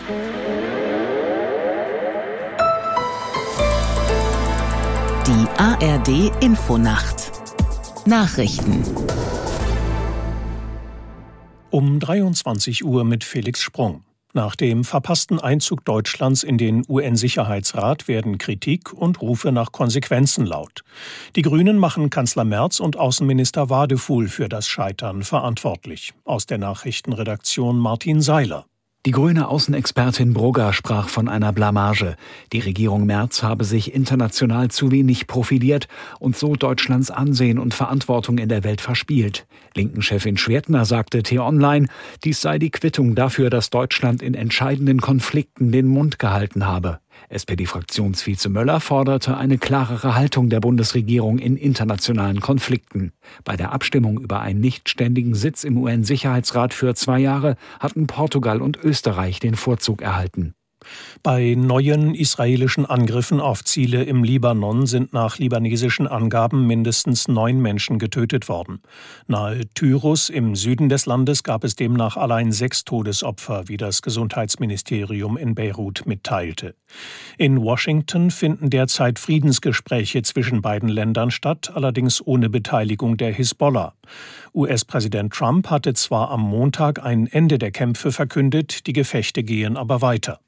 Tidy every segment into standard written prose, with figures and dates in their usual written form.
Die ARD-Infonacht. Nachrichten. Um 23 Uhr mit Felix Sprung. Nach dem verpassten Einzug Deutschlands in den UN-Sicherheitsrat werden Kritik und Rufe nach Konsequenzen laut. Die Grünen machen Kanzler Merz und Außenminister Wadefuhl für das Scheitern verantwortlich. Aus der Nachrichtenredaktion Martin Seiler. Die grüne Außenexpertin Brugger sprach von einer Blamage. Die Regierung Merz habe sich international zu wenig profiliert und so Deutschlands Ansehen und Verantwortung in der Welt verspielt. Linken-Chefin Schwertner sagte T-Online, dies sei die Quittung dafür, dass Deutschland in entscheidenden Konflikten den Mund gehalten habe. SPD-Fraktionsvize Möller forderte eine klarere Haltung der Bundesregierung in internationalen Konflikten. Bei der Abstimmung über einen nichtständigen Sitz im UN-Sicherheitsrat für 2 Jahre hatten Portugal und Österreich den Vorzug erhalten. Bei neuen israelischen Angriffen auf Ziele im Libanon sind nach libanesischen Angaben mindestens 9 Menschen getötet worden. Nahe Tyrus im Süden des Landes gab es demnach allein 6 Todesopfer, wie das Gesundheitsministerium in Beirut mitteilte. In Washington finden derzeit Friedensgespräche zwischen beiden Ländern statt, allerdings ohne Beteiligung der Hisbollah. US-Präsident Trump hatte zwar am Montag ein Ende der Kämpfe verkündet, die Gefechte gehen aber weiter.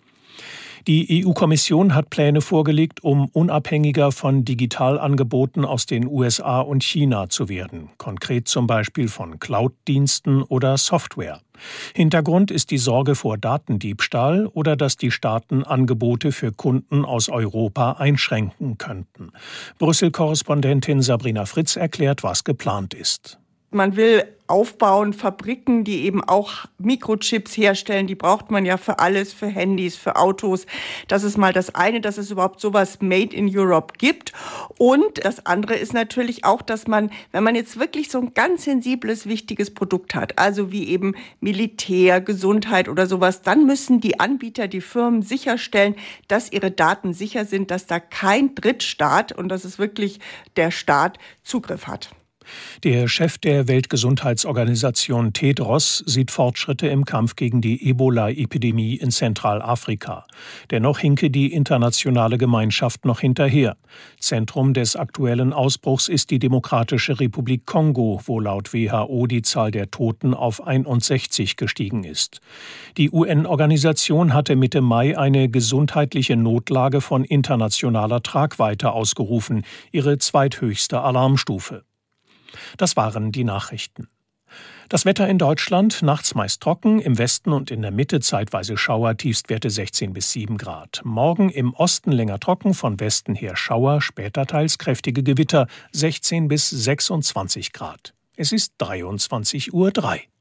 Die EU-Kommission hat Pläne vorgelegt, um unabhängiger von Digitalangeboten aus den USA und China zu werden, konkret zum Beispiel von Cloud-Diensten oder Software. Hintergrund ist die Sorge vor Datendiebstahl oder dass die Staaten Angebote für Kunden aus Europa einschränken könnten. Brüssel-Korrespondentin Sabrina Fritz erklärt, was geplant ist. Man will aufbauen, Fabriken, die eben auch Mikrochips herstellen. Die braucht man ja für alles, für Handys, für Autos. Das ist mal das eine, dass es überhaupt sowas Made in Europe gibt. Und das andere ist natürlich auch, dass man, wenn man jetzt wirklich so ein ganz sensibles, wichtiges Produkt hat, also wie eben Militär, Gesundheit oder sowas, dann müssen die Anbieter, die Firmen sicherstellen, dass ihre Daten sicher sind, dass da kein Drittstaat, und das ist wirklich der Staat, Zugriff hat. Der Chef der Weltgesundheitsorganisation Tedros sieht Fortschritte im Kampf gegen die Ebola-Epidemie in Zentralafrika. Dennoch hinke die internationale Gemeinschaft noch hinterher. Zentrum des aktuellen Ausbruchs ist die Demokratische Republik Kongo, wo laut WHO die Zahl der Toten auf 61 gestiegen ist. Die UN-Organisation hatte Mitte Mai eine gesundheitliche Notlage von internationaler Tragweite ausgerufen, ihre zweithöchste Alarmstufe. Das waren die Nachrichten. Das Wetter in Deutschland, nachts meist trocken, im Westen und in der Mitte zeitweise Schauer, Tiefstwerte 16 bis 7 Grad. Morgen im Osten länger trocken, von Westen her Schauer, später teils kräftige Gewitter, 16 bis 26 Grad. Es ist 23:03 Uhr.